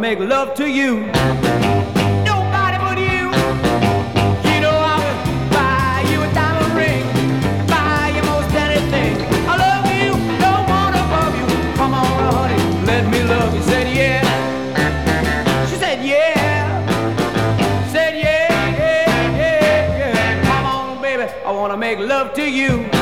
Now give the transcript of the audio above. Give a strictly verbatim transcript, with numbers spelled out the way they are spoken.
make love to you. Nobody but you. You know I will buy you a diamond ring, buy you most anything. I love you, no one above you. Come on, honey, let me love you. Said yeah. She said yeah. Said yeah, yeah, yeah, yeah. Come on, baby, I wanna make love to you.